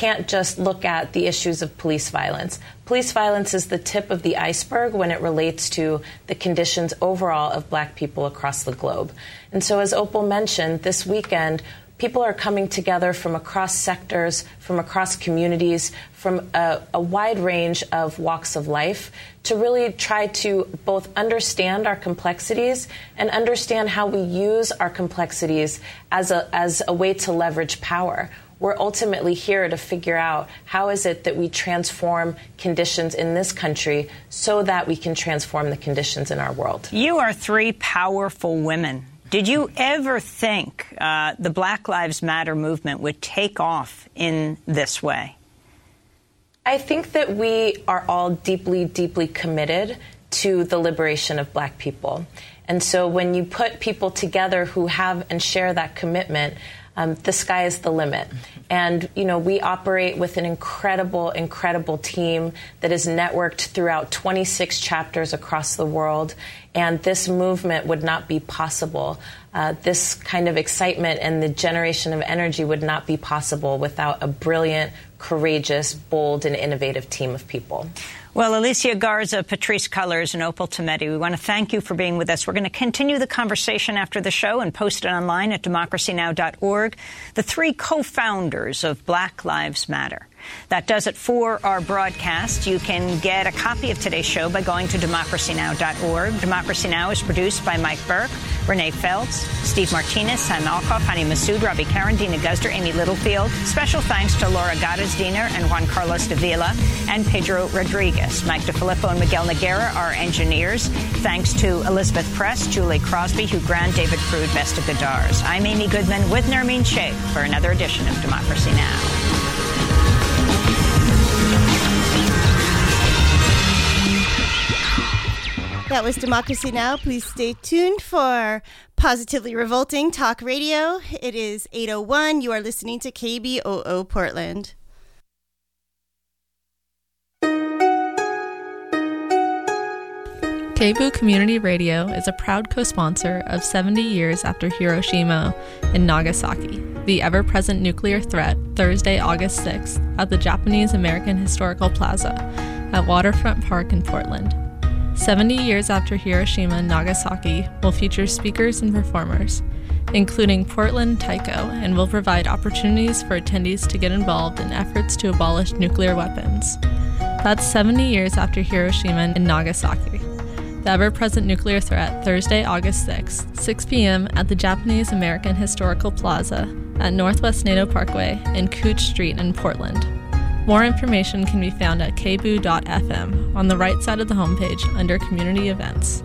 can't just look at the issues of police violence. Police violence is the tip of the iceberg when it relates to the conditions overall of Black people across the globe. And so, as Opal mentioned, this weekend, people are coming together from across sectors, from across communities, from a wide range of walks of life to really try to both understand our complexities and understand how we use our complexities as a way to leverage power. We're ultimately here to figure out how is it that we transform conditions in this country so that we can transform the conditions in our world. You are three powerful women. Did you ever think the Black Lives Matter movement would take off in this way? I think that we are all deeply, deeply committed to the liberation of Black people. And so when you put people together who have and share that commitment, the sky is the limit. And, you know, we operate with an incredible, incredible team that is networked throughout 26 chapters across the world. And this movement would not be possible. This kind of excitement and the generation of energy would not be possible without a brilliant, courageous, bold, and innovative team of people. Well, Alicia Garza, Patrisse Cullors, and Opal Tometi, we want to thank you for being with us. We're going to continue the conversation after the show and post it online at democracynow.org. The three co-founders of Black Lives Matter. That does it for our broadcast. You can get a copy of today's show by going to democracynow.org. Democracy Now! Is produced by Mike Burke, Renee Feltz, Steve Martinez, Sam Alcoff, Hani Massoud, Robbie Karen, Dina Guzder, Amy Littlefield. Special thanks to Laura Gadas-Diener and Juan Carlos de Villa and Pedro Rodriguez. Mike DeFilippo and Miguel Noguera are engineers. Thanks to Elizabeth Press, Julie Crosby, Hugh Grant, David Prude, Vesta Godars. I'm Amy Goodman with Nermeen Sheikh for another edition of Democracy Now! That was Democracy Now! Please stay tuned for Positively Revolting Talk Radio. It is 8:01. You are listening to KBOO Portland. KBOO Community Radio is a proud co-sponsor of 70 Years After Hiroshima and Nagasaki, the ever-present nuclear threat, Thursday, August 6th, at the Japanese American Historical Plaza at Waterfront Park in Portland. 70 Years After Hiroshima and Nagasaki will feature speakers and performers, including Portland Taiko, and will provide opportunities for attendees to get involved in efforts to abolish nuclear weapons. That's 70 years after Hiroshima and Nagasaki. The ever-present nuclear threat, Thursday, August 6th, 6 p.m. at the Japanese American Historical Plaza at Northwest Nato Parkway and Cooch Street in Portland. More information can be found at kboo.fm on the right side of the homepage under Community Events.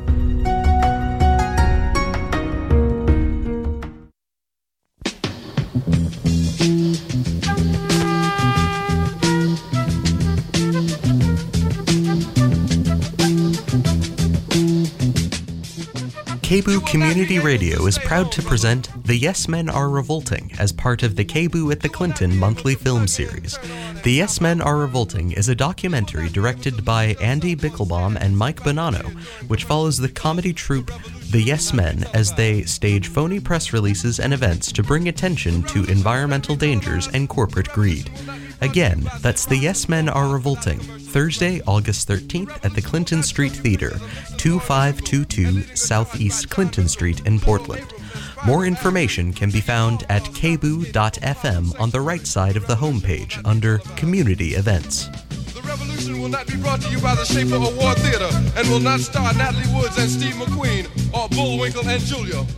KBOO Community Radio is proud to present The Yes Men Are Revolting as part of the KBOO at the Clinton monthly film series. The Yes Men Are Revolting is a documentary directed by Andy Bickelbaum and Mike Bonanno, which follows the comedy troupe The Yes Men as they stage phony press releases and events to bring attention to environmental dangers and corporate greed. Again, that's The Yes Men Are Revolting, Thursday, August 13th at the Clinton Street Theater, 2522 Southeast Clinton Street in Portland. More information can be found at kboo.fm on the right side of the homepage under Community Events. The revolution will not be brought to you by the Schaefer Award Theater and will not star Natalie Woods and Steve McQueen or Bullwinkle and Julia.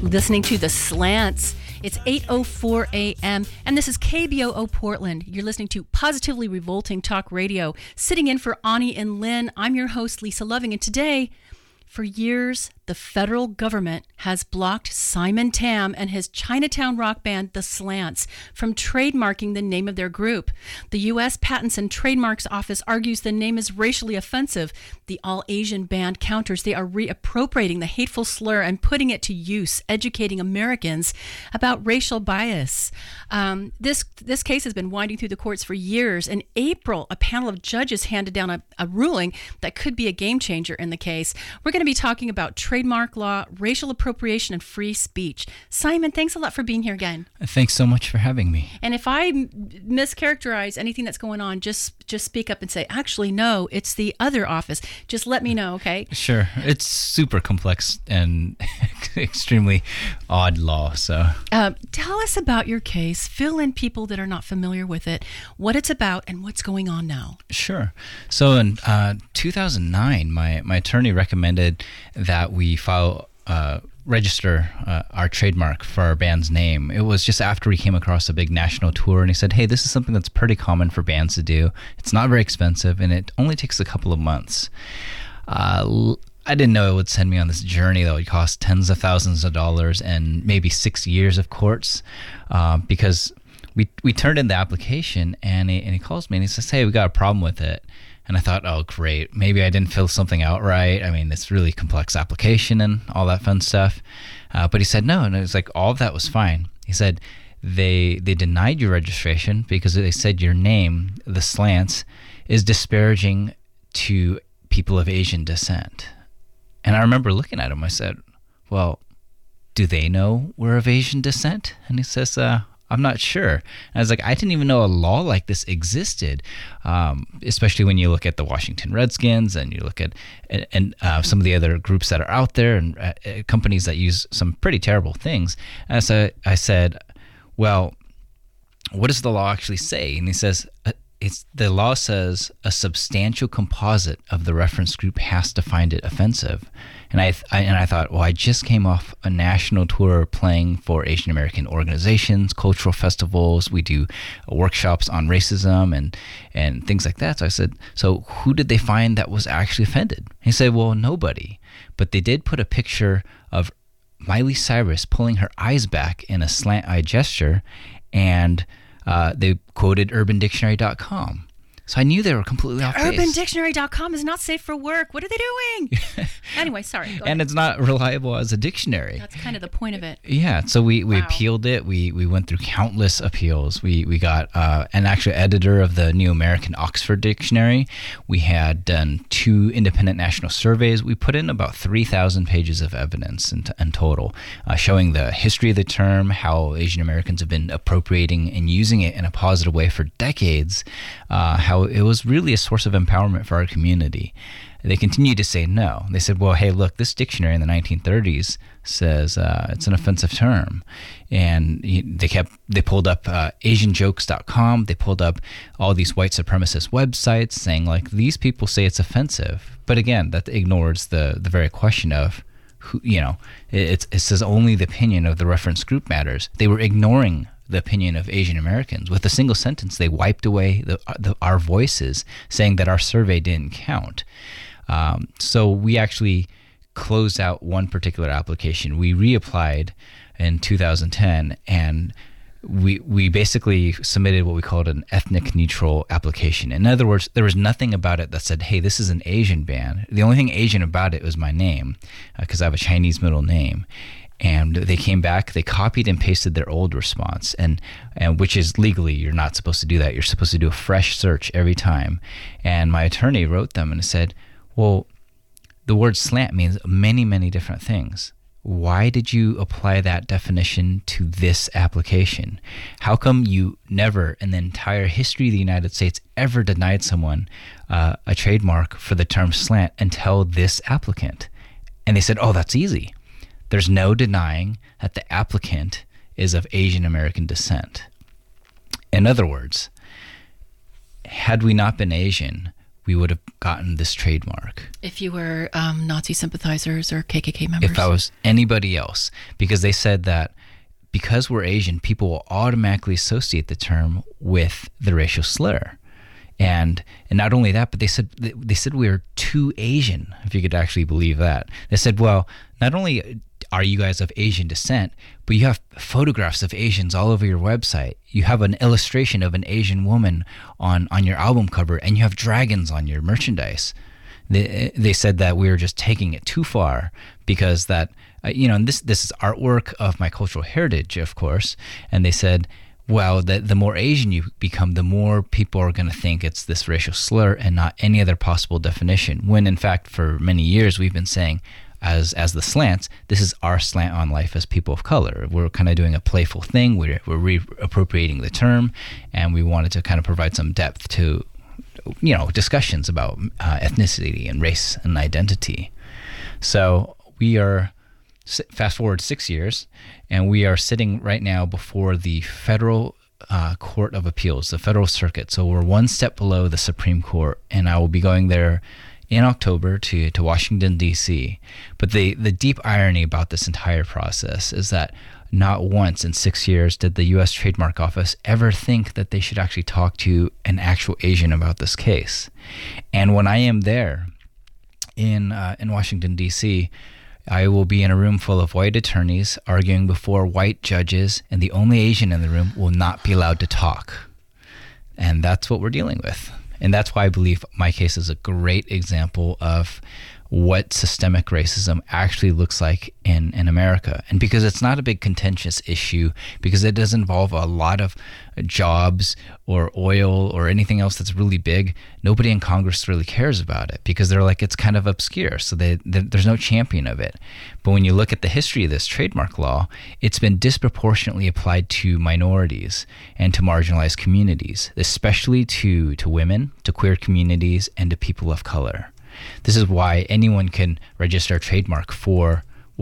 listening to The Slants. It's 8:04 a.m. and this is KBOO Portland. You're listening to Positively Revolting Talk Radio. Sitting in for Ani and Lynn, I'm your host, Lisa Loving, and today, for years, the federal government has blocked Simon Tam and his Chinatown rock band, The Slants, from trademarking the name of their group. The U.S. Patents and Trademarks Office argues the name is racially offensive. The all-Asian band counters they are reappropriating the hateful slur and putting it to use, educating Americans about racial bias. This case has been winding through the courts for years. In April, a panel of judges handed down a ruling that could be a game changer in the case. We're going to be talking about trademark law, racial appropriation, and free speech. Simon, thanks a lot for being here again. Thanks so much for having me. And if I mischaracterize anything that's going on, just speak up and say, actually, no, it's the other office. Just let me know, okay? Sure. It's super complex and extremely odd law. So, tell us about your case. Fill in people that are not familiar with it, what it's about, and what's going on now. Sure. So in 2009, my attorney recommended that we register our trademark for our band's name. It was just after we came across a big national tour, and he said, hey, this is something that's pretty common for bands to do. It's not very expensive, and it only takes a couple of months. I didn't know it would send me on this journey that would cost tens of thousands of dollars and maybe 6 years of courts, because we turned in the application, and he calls me and he says, hey, we got a problem with it. And I thought, oh, great. Maybe I didn't fill something out right. I mean, it's really complex application and all that fun stuff. But he said no, and it was like all of that was fine. He said they denied your registration because they said your name, The Slants, is disparaging to people of Asian descent. And I remember looking at him. I said, well, do they know we're of Asian descent? And he says, I'm not sure. And I was like, I didn't even know a law like this existed, especially when you look at the Washington Redskins and you look at some of the other groups that are out there and companies that use some pretty terrible things. And so I said, well, what does the law actually say? And he says, the law says a substantial composite of the reference group has to find it offensive. And I thought, well, I just came off a national tour playing for Asian American organizations, cultural festivals. We do workshops on racism and things like that. So I said, so who did they find that was actually offended? He said, well, nobody. But they did put a picture of Miley Cyrus pulling her eyes back in a slant eye gesture, and they quoted UrbanDictionary.com. So I knew they were completely off base. UrbanDictionary.com is not safe for work. What are they doing? Anyway, sorry. Go ahead. And it's not reliable as a dictionary. That's kind of the point of it. Yeah. So we appealed it. We went through countless appeals. We got an actual editor of the New American Oxford Dictionary. We had done 2 independent national surveys. We put in about 3,000 pages of evidence in total, showing the history of the term, how Asian Americans have been appropriating and using it in a positive way for decades, how it was really a source of empowerment for our community. They continued to say no. They said, well, hey, look, this dictionary in the 1930s says it's an offensive term. And they pulled up AsianJokes.com. They pulled up all these white supremacist websites saying, like, these people say it's offensive. But again, that ignores the very question of, who, it says only the opinion of the reference group matters. They were ignoring the opinion of Asian Americans. With a single sentence, they wiped away our voices, saying that our survey didn't count. So we actually closed out one particular application. We reapplied in 2010, and we basically submitted what we called an ethnic neutral application. In other words, there was nothing about it that said, hey, this is an Asian band. The only thing Asian about it was my name, because I have a Chinese middle name. And they came back, they copied and pasted their old response, and which is legally, you're not supposed to do that. You're supposed to do a fresh search every time. And my attorney wrote them and said, well, the word slant means many, many different things. Why did you apply that definition to this application? How come you never, in the entire history of the United States, ever denied someone a trademark for the term slant until this applicant? And they said, oh, that's easy. There's no denying that the applicant is of Asian American descent. In other words, had we not been Asian, we would have gotten this trademark. If you were Nazi sympathizers or KKK members? If I was anybody else, because they said that because we're Asian, people will automatically associate the term with the racial slur. And not only that, but they said we were too Asian, if you could actually believe that. They said, well, not only are you guys of Asian descent, but you have photographs of Asians all over your website. You have an illustration of an Asian woman on your album cover, and you have dragons on your merchandise. They said that we were just taking it too far because that, and this is artwork of my cultural heritage, of course. And they said, well, the more Asian you become, the more people are going to think it's this racial slur and not any other possible definition. When in fact, for many years, we've been saying, as the slants, this is our slant on life as people of color. We're kind of doing a playful thing. We're reappropriating the term, and we wanted to kind of provide some depth to, discussions about ethnicity and race and identity. So we are, fast forward 6 years, and we are sitting right now before the Federal Court of Appeals, the Federal Circuit. So we're one step below the Supreme Court, and I will be going there in October to Washington, D.C. But the deep irony about this entire process is that not once in 6 years did the U.S. Trademark Office ever think that they should actually talk to an actual Asian about this case. And when I am there in Washington, D.C., I will be in a room full of white attorneys arguing before white judges, and the only Asian in the room will not be allowed to talk. And that's what we're dealing with. And that's why I believe my case is a great example of what systemic racism actually looks like in America. And because it's not a big contentious issue, because it does involve a lot of jobs or oil or anything else that's really big, nobody in Congress really cares about it because they're like, it's kind of obscure. So there's no champion of it. But when you look at the history of this trademark law, it's been disproportionately applied to minorities and to marginalized communities, especially to women, to queer communities, and to people of color. This is why anyone can register a trademark for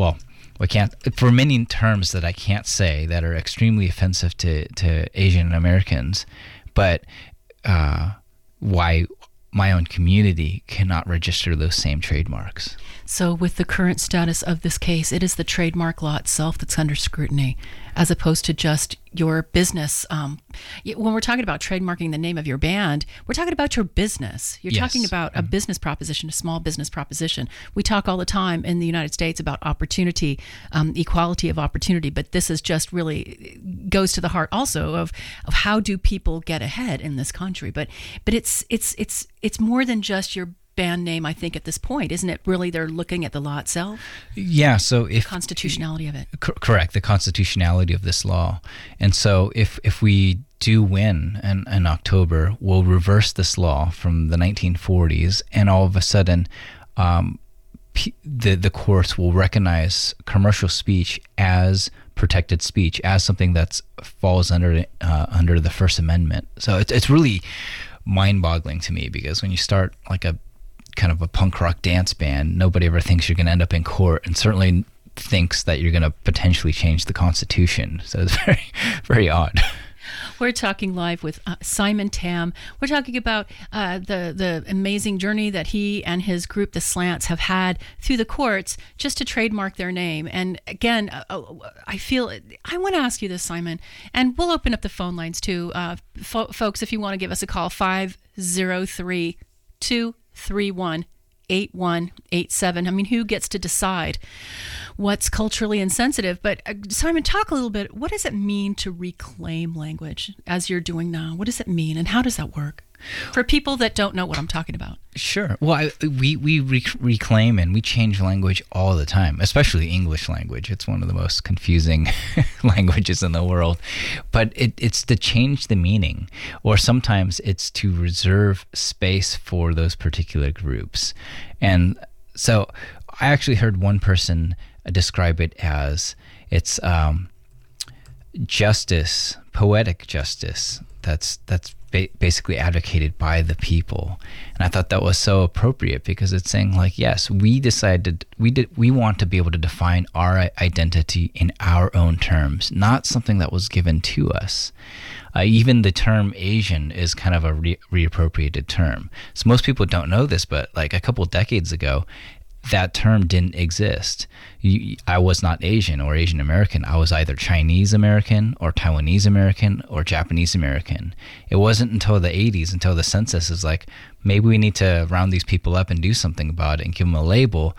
many terms that I can't say that are extremely offensive to Asian Americans, but why my own community cannot register those same trademarks. So with the current status of this case, it is the trademark law itself that's under scrutiny, as opposed to just your business. When we're talking about trademarking the name of your band, we're talking about your business. You're talking about a business proposition, a small business proposition. We talk all the time in the United States about opportunity, equality of opportunity, but this is just really goes to the heart also of how do people get ahead in this country. But it's more than just your band name, I think, at this point, isn't it? Really, they're looking at the law itself. Yeah. So if constitutionality of it, correct, the constitutionality of this law, and so if we do win in October, we'll reverse this law from the 1940s, and all of a sudden, the courts will recognize commercial speech as protected speech, as something that falls under the First Amendment. So it's really mind-boggling to me, because when you start like a kind of a punk rock dance band, nobody ever thinks you're going to end up in court, and certainly thinks that you're going to potentially change the Constitution. So it's very, very odd. We're talking live with Simon Tam. We're talking about the amazing journey that he and his group, the Slants, have had through the courts just to trademark their name. And again, I want to ask you this, Simon, and we'll open up the phone lines too. Folks, if you want to give us a call, 503-231-8187. I mean, who gets to decide what's culturally insensitive? But Simon, talk a little bit. What does it mean to reclaim language as you're doing now? What does it mean, and how does that work for people that don't know what I'm talking about? Sure. Well, we reclaim and we change language all the time, especially English language. It's one of the most confusing languages in the world. But it's to change the meaning, or sometimes it's to reserve space for those particular groups. And so I actually heard one person describe it as it's justice, poetic justice. That's basically advocated by the people. And I thought that was so appropriate, because it's saying, like, yes, we want to be able to define our identity in our own terms, not something that was given to us. Even the term Asian is kind of a reappropriated term. So most people don't know this, but like a couple decades ago, that term didn't exist. I was not Asian or Asian American. I was either Chinese American or Taiwanese American or Japanese American. It wasn't until the 80s, until the census is like, maybe we need to round these people up and do something about it and give them a label,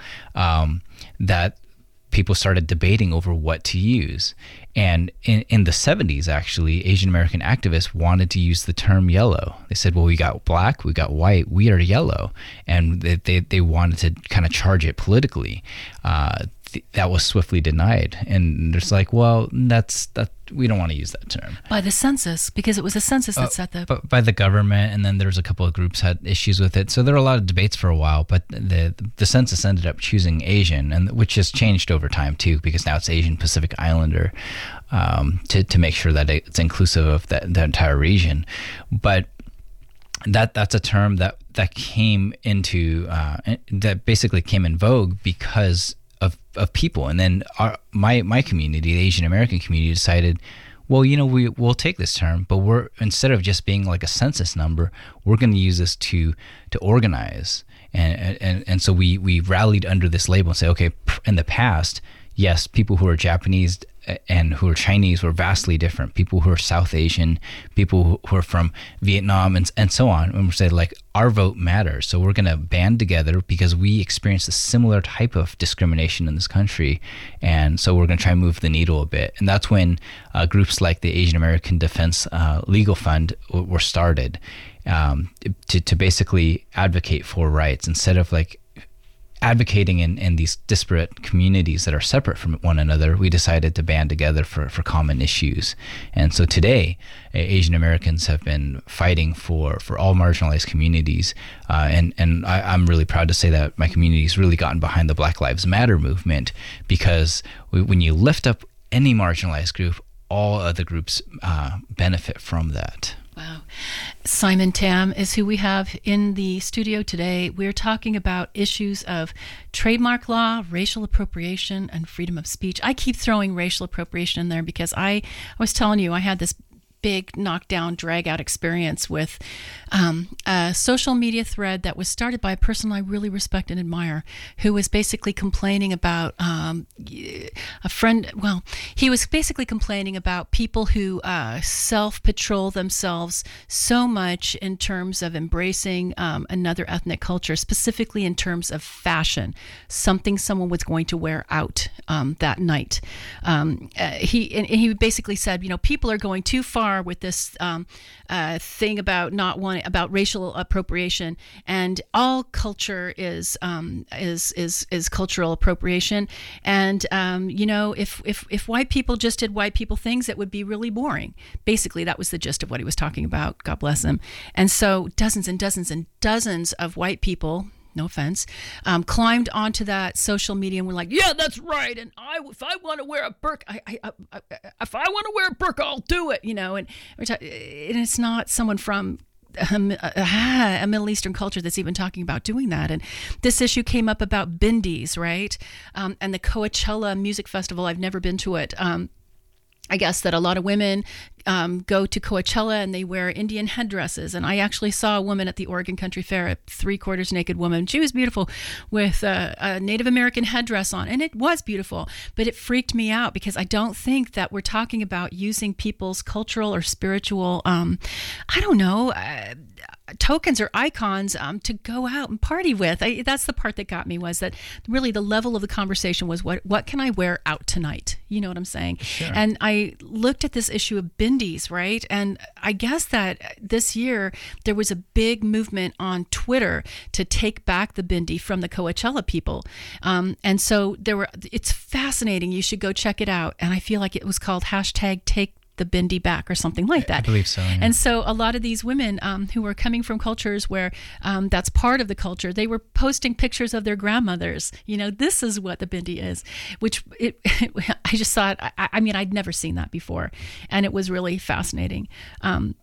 that people started debating over what to use. And in the 70s, actually, Asian American activists wanted to use the term yellow. They said, well, we got black, we got white, we are yellow. And they wanted to kind of charge it politically. That was swiftly denied. And it's like, well, we don't want to use that term. By the census, because it was the census that set the... By the government, and then there's a couple of groups had issues with it. So there were a lot of debates for a while, but the census ended up choosing Asian, and which has changed over time too, because now it's Asian Pacific Islander, to make sure that it's inclusive of the entire region. But that's a term that came into, that basically came in vogue because of people. And then my community, the Asian American community, decided, well, we'll take this term, but we're, instead of just being like a census number, we're going to use this to organize. And so we rallied under this label and say, okay, in the past, yes, people who are Japanese and who are Chinese were vastly different. People who are South Asian, people who are from Vietnam, and so on. And we say, like, our vote matters. So we're going to band together because we experienced a similar type of discrimination in this country. And so we're going to try and move the needle a bit. And that's when groups like the Asian American Defense Legal Fund were started, to basically advocate for rights instead of like advocating in these disparate communities that are separate from one another. We decided to band together for common issues. And so today, Asian Americans have been fighting for all marginalized communities. And I'm really proud to say that my community's really gotten behind the Black Lives Matter movement, because when you lift up any marginalized group, all other groups benefit from that. Wow. Simon Tam is who we have in the studio today. We're talking about issues of trademark law, racial appropriation, and freedom of speech. I keep throwing racial appropriation in there because I was telling you I had this big knockdown, drag-out experience with a social media thread that was started by a person I really respect and admire, who was basically complaining about a friend. Well, he was basically complaining about people who self-patrol themselves so much in terms of embracing another ethnic culture, specifically in terms of fashion, something someone was going to wear out that night. He basically said, people are going too far with this thing about racial appropriation, and all culture is cultural appropriation. And if white people just did white people things, it would be really boring. Basically, that was the gist of what he was talking about. God bless him. And so dozens and dozens and dozens of white people, no offense, climbed onto that social media and were like, yeah, that's right. And if I want to wear a burqa, I'll do it, and it's not someone from a Middle Eastern culture that's even talking about doing that. And this issue came up about bindis, right? And the Coachella Music Festival. I've never been to it. I guess that a lot of women go to Coachella and they wear Indian headdresses. And I actually saw a woman at the Oregon Country Fair, a 3/4 naked woman. She was beautiful with a Native American headdress on. And it was beautiful, but it freaked me out because I don't think that we're talking about using people's cultural or spiritual, tokens or icons to go out and party with. That's the part that got me, was that really the level of the conversation was what can I wear out tonight? You know what I'm saying? Sure. And I looked at this issue of bindis, right? And I guess that this year there was a big movement on Twitter to take back the bindi from the Coachella people. And so it's fascinating. You should go check it out. And I feel like it was called #take the bindi back or something like that. I believe so. Yeah. And so a lot of these women who were coming from cultures where that's part of the culture, they were posting pictures of their grandmothers. This is what the bindi is, which I just thought, I'd never seen that before. And it was really fascinating.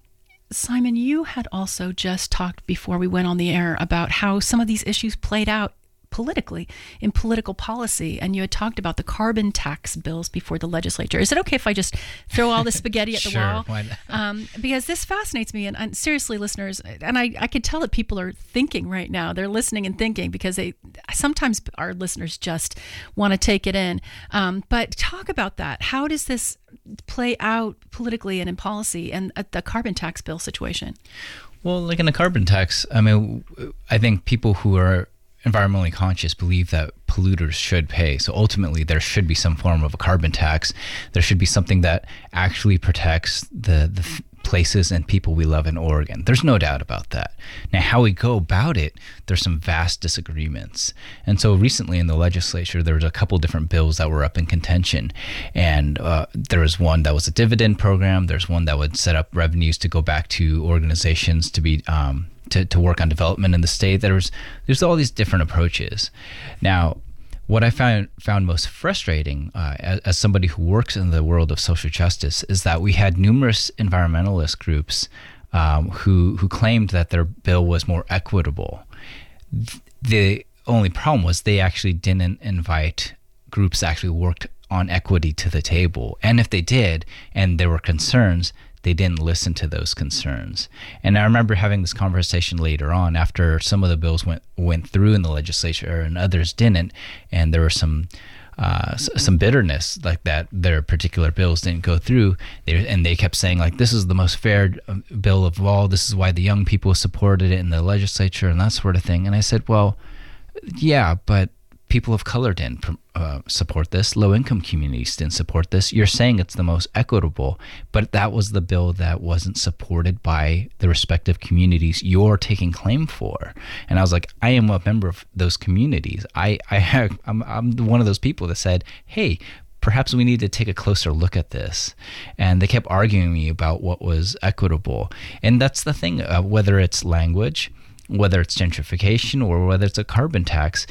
Simon, you had also just talked before we went on the air about how some of these issues played out politically in political policy, and you had talked about the carbon tax bills before the legislature. Is it okay if I just throw all the spaghetti at the wall? Why not? Because this fascinates me, and seriously, listeners, and I could tell that people are thinking right now. They're listening and thinking, because sometimes our listeners just want to take it in. But talk about that. How does this play out politically and in policy, and the carbon tax bill situation? Well, like in the carbon tax, I mean, I think people who are environmentally conscious believe that polluters should pay. So ultimately, there should be some form of a carbon tax. There should be something that actually protects the places and people we love in Oregon. There's no doubt about that. Now, how we go about it, there's some vast disagreements. And so recently in the legislature, there was a couple different bills that were up in contention. And there was one that was a dividend program. There's one that would set up revenues to go back to organizations to be to work on development in the state. There's all these different approaches. Now, what I found most frustrating as somebody who works in the world of social justice is that we had numerous environmentalist groups who claimed that their bill was more equitable. The only problem was they actually didn't invite groups that actually worked on equity to the table. And if they did, and there were concerns, they didn't listen to those concerns. And I remember having this conversation later on after some of the bills went through in the legislature and others didn't, and there was some bitterness like that their particular bills didn't go through. And they kept saying, like, this is the most fair bill of all. This is why the young people supported it in the legislature and that sort of thing. And I said, well, yeah, but people of color didn't support this. Low-income communities didn't support this. You're saying it's the most equitable, but that was the bill that wasn't supported by the respective communities you're taking claim for. And I was like, I am a member of those communities. I'm one of those people that said, hey, perhaps we need to take a closer look at this. And they kept arguing me about what was equitable. And that's the thing, whether it's language, whether it's gentrification, or whether it's a carbon tax,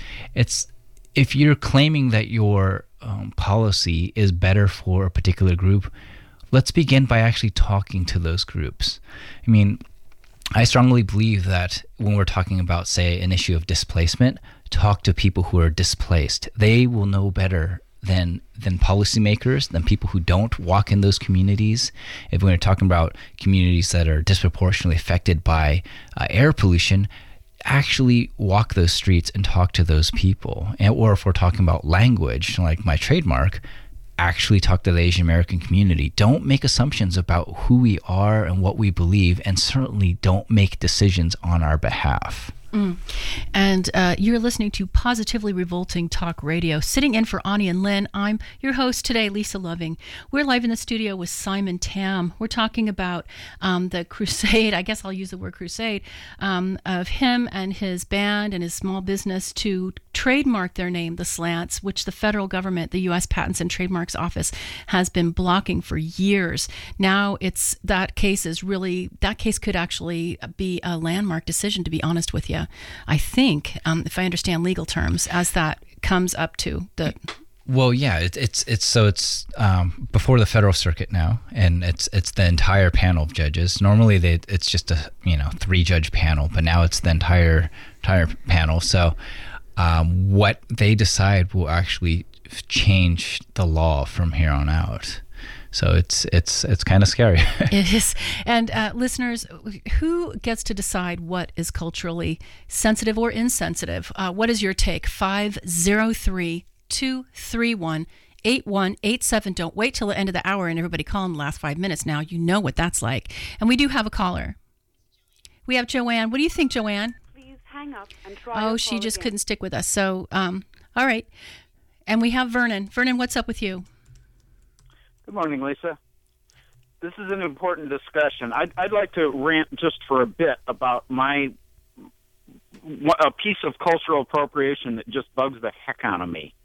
if you're claiming that your policy is better for a particular group, let's begin by actually talking to those groups. I mean, I strongly believe that when we're talking about, say, an issue of displacement, talk to people who are displaced. They will know better than policymakers, than people who don't walk in those communities. If we're talking about communities that are disproportionately affected by air pollution, actually walk those streets and talk to those people. Or if we're talking about language, like my trademark, actually talk to the Asian American community. Don't make assumptions about who we are and what we believe, and certainly don't make decisions on our behalf. And you're listening to Positively Revolting Talk Radio. Sitting in for Ani and Lynn, I'm your host today, Lisa Loving. We're live in the studio with Simon Tam. We're talking about the crusade, I guess I'll use the word crusade, of him and his band and his small business to trademark their name, The Slants, which the federal government, the U.S. Patents and Trademarks Office, has been blocking for years. Now that case could actually be a landmark decision, to be honest with you. I think, if I understand legal terms, as that comes up to the... Well, yeah, it's before the federal circuit now, and it's the entire panel of judges. Normally, it's just a 3-judge panel, but now it's the entire panel. So, what they decide will actually change the law from here on out. So it's kind of scary. It is. And listeners, who gets to decide what is culturally sensitive or insensitive? What is your take? 503-231-8187. Don't wait till the end of the hour and everybody call in the last 5 minutes now. You know what that's like. And we do have a caller. We have Joanne. What do you think, Joanne? Please hang up and try. Oh, she just couldn't stick with us. So, all right. And we have Vernon. Vernon, what's up with you? Good morning, Lisa. This is an important discussion. I'd like to rant just for a bit about a piece of cultural appropriation that just bugs the heck out of me.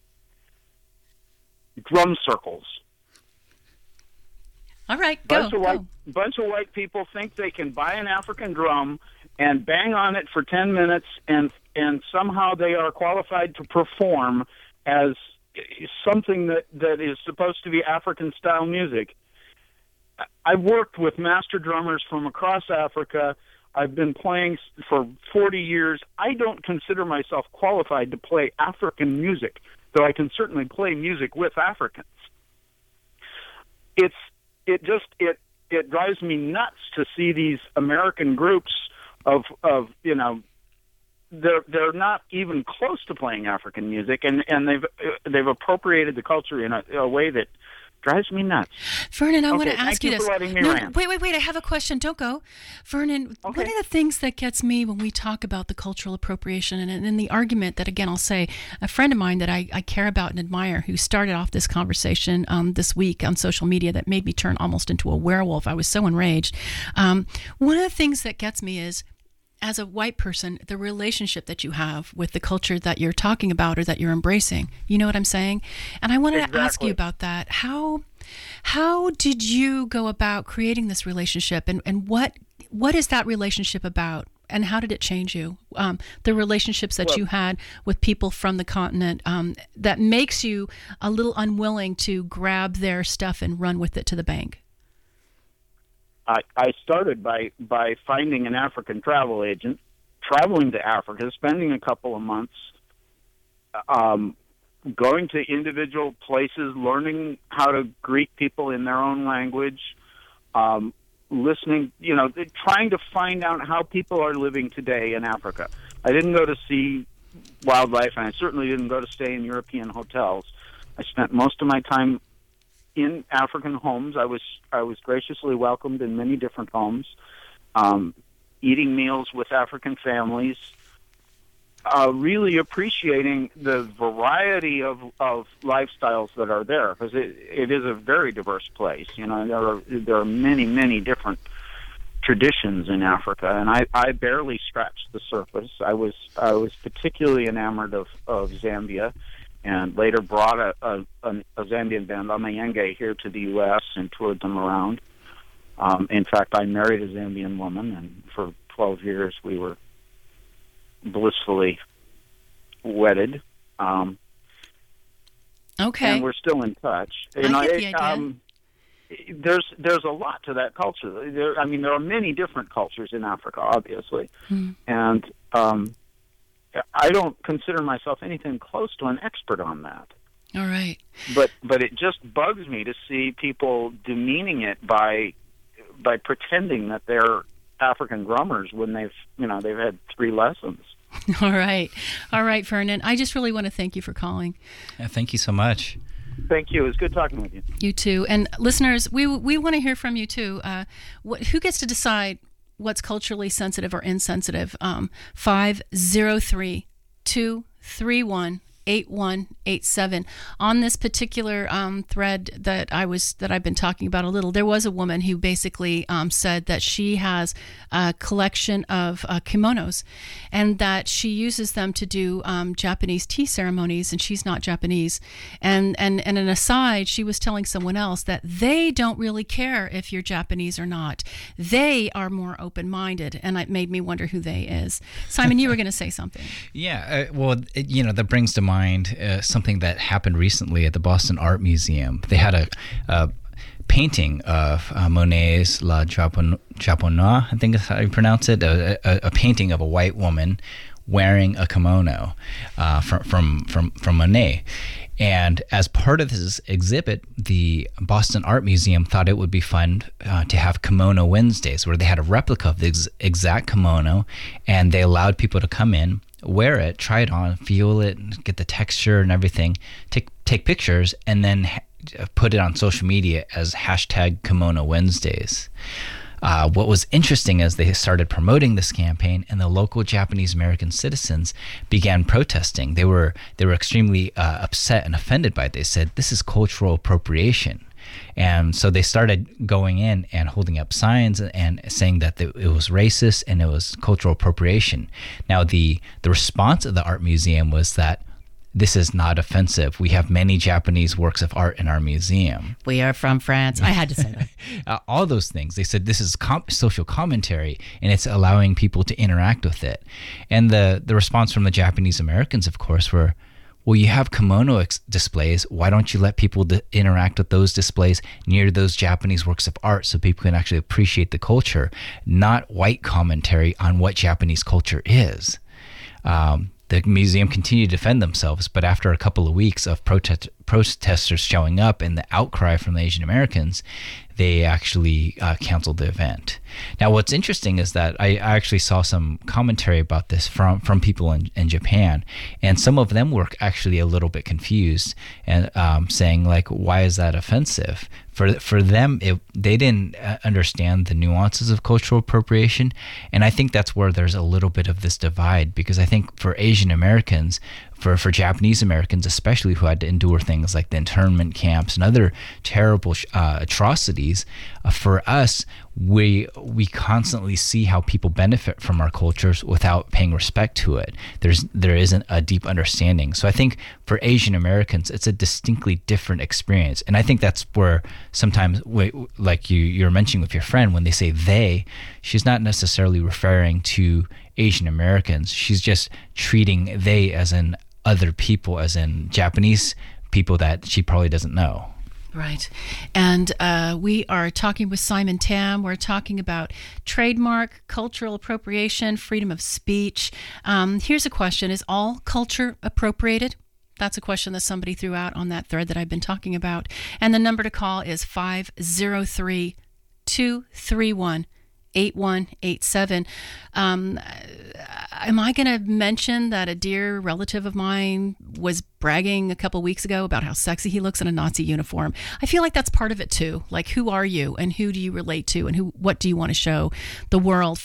Drum circles. All right, go. Bunch of white people think they can buy an African drum and bang on it for 10 minutes, and somehow they are qualified to perform as something that is supposed to be African-style music. I've worked with master drummers from across Africa. I've been playing for 40 years. I don't consider myself qualified to play African music, though I can certainly play music with Africans. It drives me nuts to see these American groups of they're not even close to playing African music, and they've appropriated the culture in a way that drives me nuts. Vernon, I want to ask you this. Rant. Wait. I have a question. Don't go. Vernon, Okay. One of the things that gets me when we talk about the cultural appropriation and the argument that, again, I'll say, a friend of mine that I care about and admire who started off this conversation this week on social media that made me turn almost into a werewolf. I was so enraged. One of the things that gets me is, as a white person, the relationship that you have with the culture that you're talking about or that you're embracing. You know what I'm saying? And I wanted to ask you about that. How did you go about creating this relationship, and what is that relationship about, and how did it change you? The relationships that you had with people from the continent that makes you a little unwilling to grab their stuff and run with it to the bank. I started by finding an African travel agent, traveling to Africa, spending a couple of months, going to individual places, learning how to greet people in their own language, listening, trying to find out how people are living today in Africa. I didn't go to see wildlife, and I certainly didn't go to stay in European hotels. I spent most of my time in African homes. I was graciously welcomed in many different homes, eating meals with African families, really appreciating the variety of lifestyles that are there, because it is a very diverse place. There are many different traditions in Africa, and I barely scratched the surface. I was particularly enamored of Zambia, and later brought a Zambian band, Amayenge, here to the U.S. and toured them around. In fact, I married a Zambian woman, and for 12 years we were blissfully wedded. Okay. And we're still in touch. I get the idea. There's a lot to that culture. There are many different cultures in Africa, obviously. And I don't consider myself anything close to an expert on that. All right. But it just bugs me to see people demeaning it by pretending that they're African drummers when they've had 3 lessons. All right, Vernon. I just really want to thank you for calling. Yeah, thank you so much. Thank you. It was good talking with you. You too. And listeners, we want to hear from you too. Who gets to decide what's culturally sensitive or insensitive? 503-231-8187. On this particular thread that I've been talking about a little, there was a woman who basically said that she has a collection of kimonos, and that she uses them to do Japanese tea ceremonies, and she's not Japanese. And an aside, she was telling someone else that they don't really care if you're Japanese or not. They are more open-minded, and it made me wonder who they is. Simon, you were going to say something. Yeah, that brings to mind something that happened recently at the Boston Art Museum. They had a painting of Monet's La Japonaise, I think is how you pronounce it, a painting of a white woman wearing a kimono from Monet. And as part of this exhibit, the Boston Art Museum thought it would be fun to have Kimono Wednesdays, where they had a replica of the exact kimono, and they allowed people to come in, wear it, try it on, feel it, get the texture and everything, take pictures, and then put it on social media as hashtag Kimono Wednesdays. What was interesting is they started promoting this campaign, and the local Japanese American citizens began protesting. They were extremely upset and offended by it. They said, this is cultural appropriation. And so they started going in and holding up signs and saying that it was racist and it was cultural appropriation. Now, the response of the art museum was that this is not offensive. We have many Japanese works of art in our museum. We are from France. I had to say that. All those things. They said this is social commentary, and it's allowing people to interact with it. And the response from the Japanese Americans, of course, were, well, you have kimono displays. Why don't you let people interact with those displays near those Japanese works of art so people can actually appreciate the culture, not white commentary on what Japanese culture is? The museum continued to defend themselves, but after a couple of weeks of protesters showing up and the outcry from the Asian Americans, they actually canceled the event. Now, what's interesting is that I actually saw some commentary about this from people in Japan, and some of them were actually a little bit confused and saying, like, why is that offensive? For them, they didn't understand the nuances of cultural appropriation, and I think that's where there's a little bit of this divide, because I think for Asian Americans, for Japanese Americans especially, who had to endure things like the internment camps and other terrible atrocities, for us, we constantly see how people benefit from our cultures without paying respect to it. There isn't a deep understanding. So I think for Asian Americans, it's a distinctly different experience, and I think that's where sometimes, like you're mentioning with your friend, when they say they, she's not necessarily referring to Asian Americans. She's just treating they as in other people, as in Japanese people that she probably doesn't know. Right. And we are talking with Simon Tam. We're talking about trademark, cultural appropriation, freedom of speech. Here's a question. Is all culture appropriated? That's a question that somebody threw out on that thread that I've been talking about. And the number to call is 503-231-8187. Am I going to mention that a dear relative of mine was bragging a couple weeks ago about how sexy he looks in a Nazi uniform? I feel like that's part of it too. Like, who are you and who do you relate to and what do you want to show the world?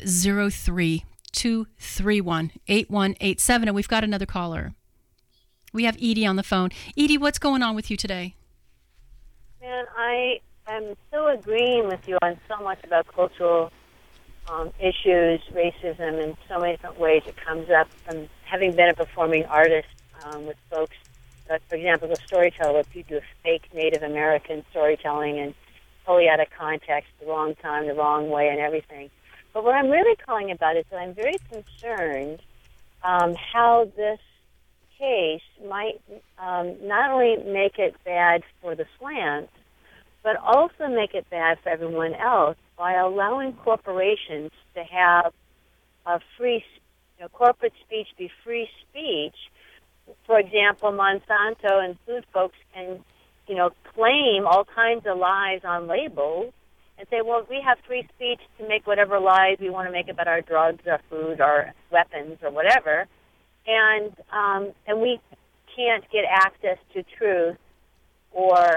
503-231-8187. And we've got another caller. We have Edie on the phone. Edie, what's going on with you today? Man, I am so agreeing with you on so much about cultural issues, racism, in so many different ways it comes up. From having been a performing artist with folks, for example, the storyteller, where people do fake Native American storytelling and totally out of context, the wrong time, the wrong way, and everything. But what I'm really calling about is that I'm very concerned how this case might not only make it bad for the slants, but also make it bad for everyone else by allowing corporations to have a free, corporate speech be free speech. For example, Monsanto and food folks can, claim all kinds of lies on labels and say, well, we have free speech to make whatever lies we want to make about our drugs, our food, our weapons, or whatever, and we can't get access to truth or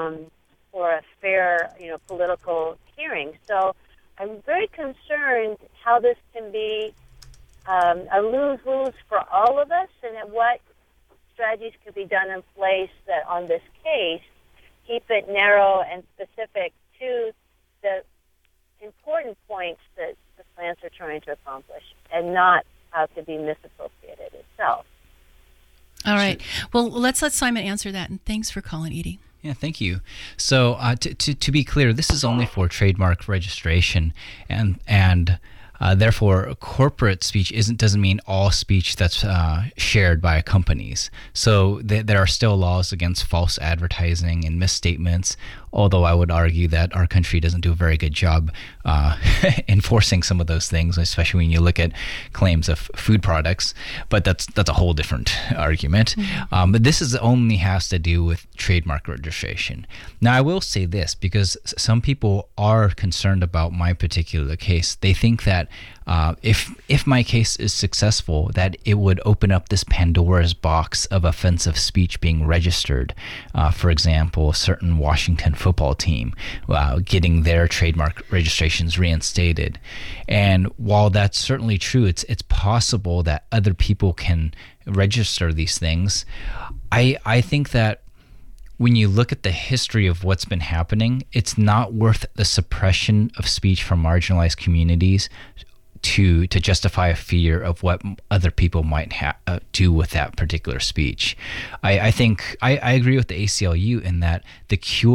a fair, political hearing. So I'm very concerned how this can be a lose-lose for all of us, and that what strategies could be done in place that on this case keep it narrow and specific to the important points that the plans are trying to accomplish, and not how to be misappropriated itself. All right. Well, let's let Simon answer that, and thanks for calling, Edie. Yeah, thank you. So to be clear, this is only for trademark registration, and therefore corporate speech doesn't mean all speech that's shared by companies. So there are still laws against false advertising and misstatements, although I would argue that our country doesn't do a very good job enforcing some of those things, especially when you look at claims of food products. But that's a whole different argument. Mm-hmm. But this only has to do with trademark registration. Now, I will say this, because some people are concerned about my particular case. They think that if my case is successful, that it would open up this Pandora's box of offensive speech being registered. For example, a certain Washington football team getting their trademark registrations reinstated. And while that's certainly true, it's possible that other people can register these things. I think that when you look at the history of what's been happening, it's not worth the suppression of speech from marginalized communities to justify a fear of what other people might do with that particular speech. I think I agree with the ACLU in that the cure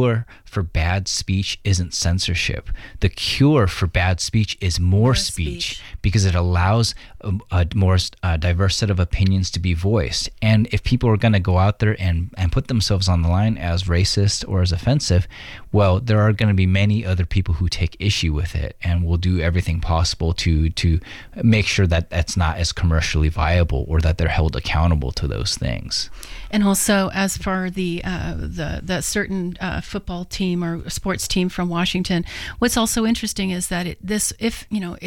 for bad speech isn't censorship. The cure for bad speech is more speech, because it allows a more diverse set of opinions to be voiced. And if people are going to go out there and put themselves on the line as racist or as offensive, well, there are going to be many other people who take issue with it, and will do everything possible to make sure that that's not as commercially viable, or that they're held accountable to those things. And also, as for the certain football team or sports team from Washington, what's also interesting is that if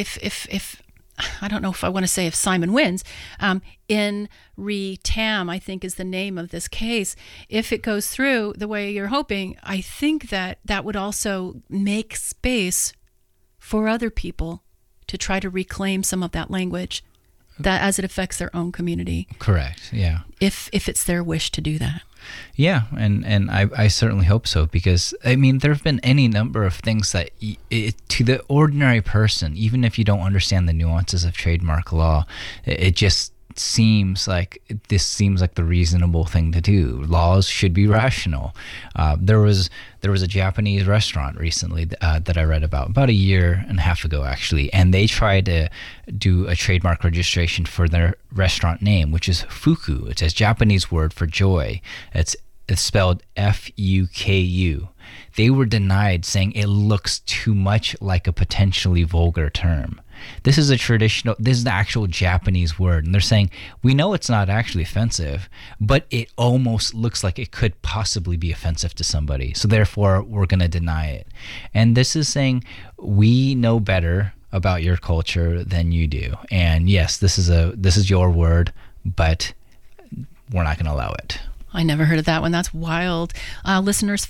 I don't know if I want to say if Simon wins, in re Tam, I think is the name of this case. If it goes through the way you're hoping, I think that would also make space for other people to try to reclaim some of that language, that as it affects their own community. Correct. Yeah. If it's their wish to do that. Yeah, and I certainly hope so, because I mean, there have been any number of things that to the ordinary person, even if you don't understand the nuances of trademark law, it just seems like the reasonable thing to do. Laws should be rational. There was a Japanese restaurant recently that I read about a year and a half ago, actually, and they tried to do a trademark registration for their restaurant name, which is Fuku. It's a Japanese word for joy. It's spelled Fuku. They were denied, saying it looks too much like a potentially vulgar term. This is the actual Japanese word, and they're saying, we know it's not actually offensive, but it almost looks like it could possibly be offensive to somebody, so therefore we're going to deny it. And this is saying, we know better about your culture than you do, and yes, this is your word, but we're not going to allow it. I never heard of that one. That's wild. Listeners,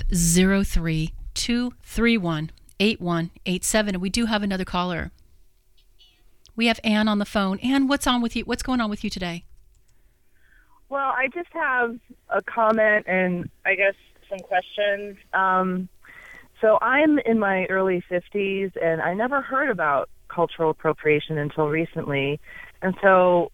503-231-8187, and we do have another caller. We have Ann on the phone. Ann, what's on with you? What's going on with you today? Well, I just have a comment and I guess some questions. So I'm in my early 50s, and I never heard about cultural appropriation until recently. And so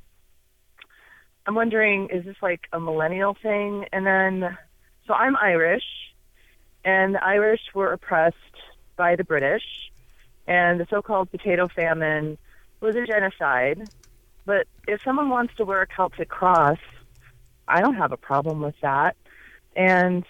I'm wondering, is this like a millennial thing? And then, so I'm Irish, and the Irish were oppressed by the British, and the so-called potato famine was a genocide. But if someone wants to wear a Celtic cross, I don't have a problem with that. And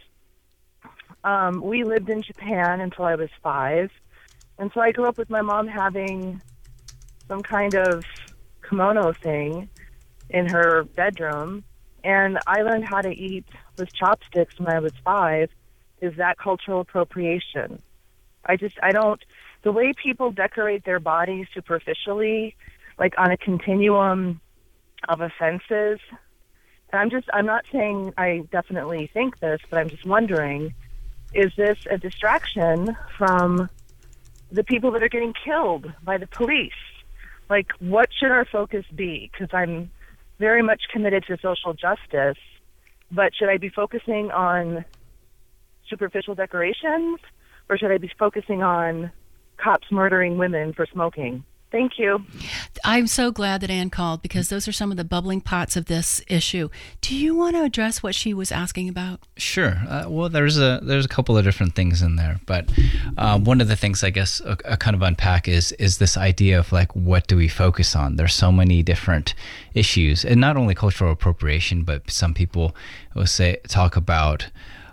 we lived in Japan until I was 5. And so I grew up with my mom having some kind of kimono thing in her bedroom. And I learned how to eat with chopsticks when I was 5. Is that cultural appropriation? I don't, the way people decorate their bodies superficially, like on a continuum of offenses, and I'm not saying I definitely think this, but I'm just wondering, is this a distraction from the people that are getting killed by the police? Like, what should our focus be? Because I'm very much committed to social justice, but should I be focusing on superficial decorations, or should I be focusing on cops murdering women for smoking? Thank you. I'm so glad that Ann called, because those are some of the bubbling pots of this issue. Do you want to address what she was asking about? Sure. Well, there's a couple of different things in there, but one of the things I guess I kind of unpack is this idea of like, what do we focus on? There's so many different issues, and not only cultural appropriation, but some people will talk about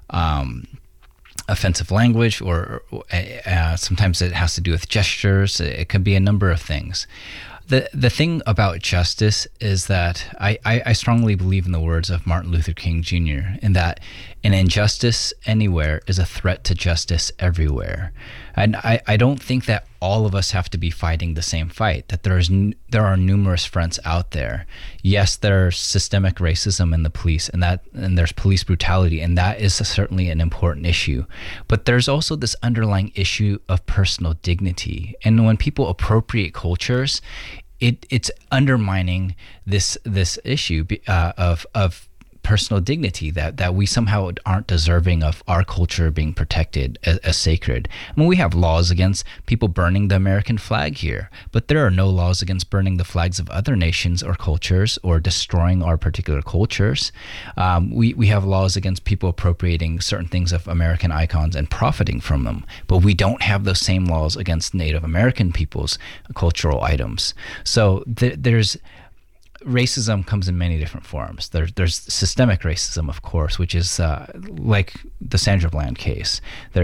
offensive language, or sometimes it has to do with gestures. It could be a number of things. The thing about justice is that I strongly believe in the words of Martin Luther King Jr., in that an injustice anywhere is a threat to justice everywhere. And I don't think that all of us have to be fighting the same fight, that there are numerous fronts out there. Yes, there's systemic racism in the police, and there's police brutality, and that is certainly an important issue. But there's also this underlying issue of personal dignity. And when people appropriate cultures, it's undermining this issue of personal dignity, that we somehow aren't deserving of our culture being protected as sacred. I mean, we have laws against people burning the American flag here, but there are no laws against burning the flags of other nations or cultures or destroying our particular cultures. We have laws against people appropriating certain things of American icons and profiting from them, but we don't have those same laws against Native American people's cultural items. So there's racism comes in many different forms. There's systemic racism, of course, which is like the Sandra Bland case,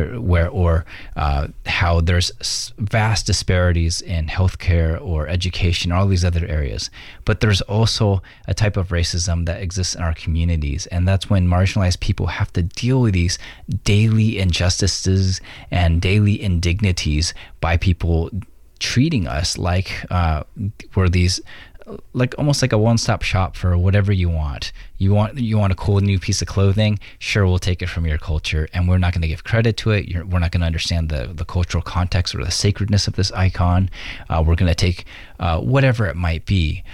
how there's vast disparities in healthcare or education, all these other areas. But there's also a type of racism that exists in our communities, and that's when marginalized people have to deal with these daily injustices and daily indignities by people treating us like we're these, like almost like a one-stop shop for whatever you want. You want a cool new piece of clothing? Sure, we'll take it from your culture, and we're not going to give credit to it. We're not going to understand the cultural context or the sacredness of this icon. We're going to take whatever it might be.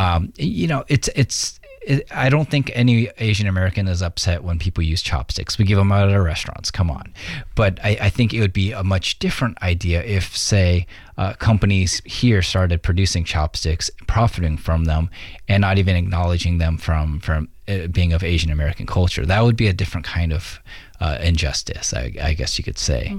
I don't think any Asian American is upset when people use chopsticks. We give them out at our restaurants, come on. But I think it would be a much different idea if, say, companies here started producing chopsticks, profiting from them, and not even acknowledging them from being of Asian American culture. That would be a different kind of injustice, I guess you could say.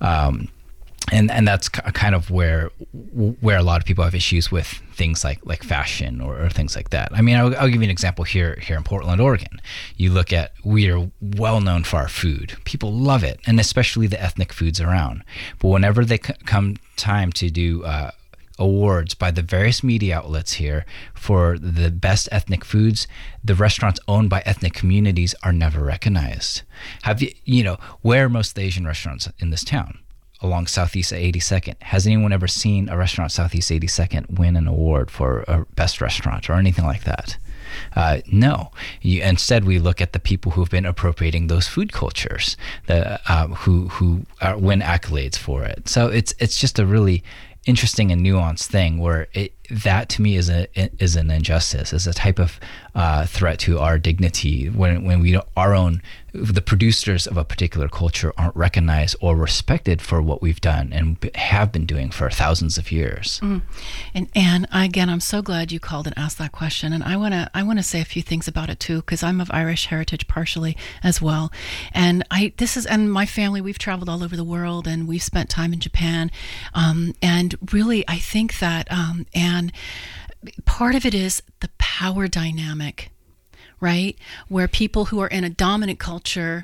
And that's kind of where a lot of people have issues with things like fashion or things like that. I mean, I'll give you an example here in Portland, Oregon. You look at, we are well known for our food. People love it, and especially the ethnic foods around. But whenever they come time to do awards by the various media outlets here for the best ethnic foods, the restaurants owned by ethnic communities are never recognized. Where are most of the Asian restaurants in this town? Along Southeast 82nd. Has anyone ever seen a restaurant Southeast 82nd win an award for a best restaurant or anything like that? No. Instead, we look at the people who've been appropriating those food cultures, who win accolades for it. So it's just a really interesting and nuanced thing where that to me is an injustice, is a type of threat to our dignity when the producers of a particular culture aren't recognized or respected for what we've done and have been doing for thousands of years. And Anne, again, I'm so glad you called and asked that question, and I want to say a few things about it too, because I'm of Irish heritage partially as well, and my family, we've traveled all over the world and we've spent time in Japan, and really I think that and part of it is the power dynamic, right? Where people who are in a dominant culture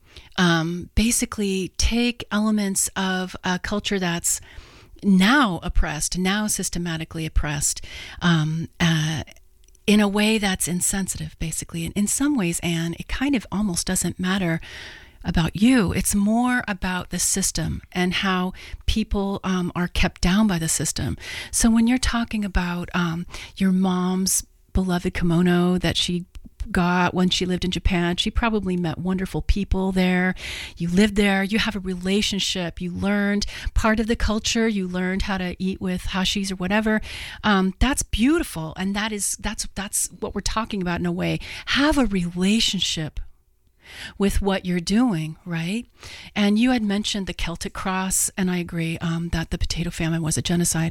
basically take elements of a culture that's now oppressed, now systematically oppressed, in a way that's insensitive, basically. And in some ways, Anne, it kind of almost doesn't matter about you. It's more about the system and how people are kept down by the system. So when you're talking about your mom's beloved kimono that she got when she lived in Japan, she probably met wonderful people there. You lived there, you have a relationship, you learned part of the culture, you learned how to eat with hashis or whatever. That's beautiful, and that's what we're talking about in a way. Have a relationship with what you're doing, right? And you had mentioned the Celtic Cross, and I agree that the potato famine was a genocide.